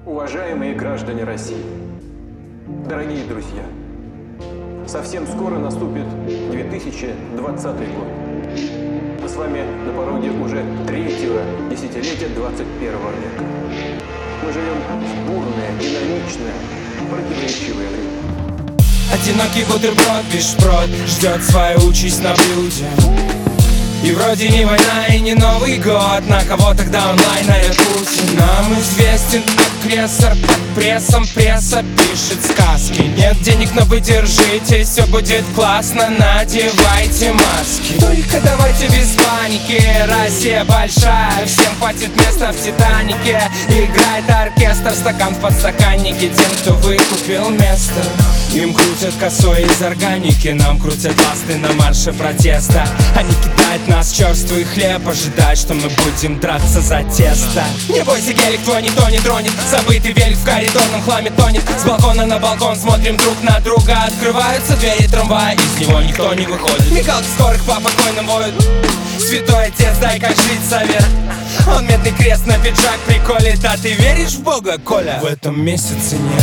Уважаемые граждане России, дорогие друзья, совсем скоро наступит 2020 год. Мы с вами на пороге уже третьего десятилетия 21 века. Мы живем в бурное, динамичное, противоречивое время. Одинокий бутерброд без шпрот ждет свою участь на блюде. И вроде не война и не Новый год, на кого тогда онлайн орет Путин? Нам известен агрессор, под прессом пресса пишет сказки. Нет денег, но вы держитесь, все будет классно, надевайте маски. Только давайте без паники, Россия большая, всем хватит места в Титанике. Играет оркестр, стакан в подстаканнике тем, кто выкупил место. Им крутят косой из органики, нам крутят ласты на марше протеста. Они кидают нас в черствый хлеб, ожидают, что мы будем драться за тесто. Не бойся, гелик твой никто не тронет, забытый велик в коридорном хламе тонет. С балкона на балкон смотрим друг на друга, открываются двери трамвая, из него никто не выходит. Мигалки скорых по покойным воют. Святой отец, дай как жить совет. Он медный крест на пиджак приколит. А ты веришь в Бога, Коля? В этом месяце нет.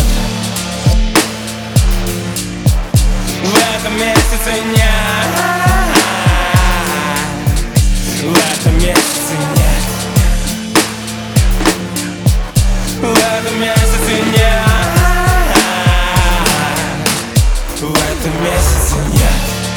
В этом месяце нет. В этом месяце нет. В этом месяце нет. В этом месяце нет.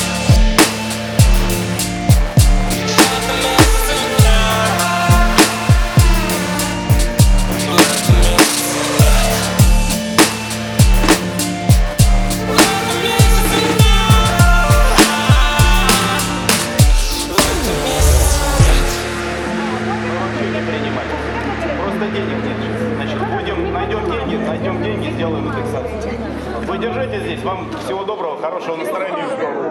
Просто денег нет. Значит, найдем деньги, сделаем индексацию. Вы держите здесь. Вам всего доброго, хорошего настроения.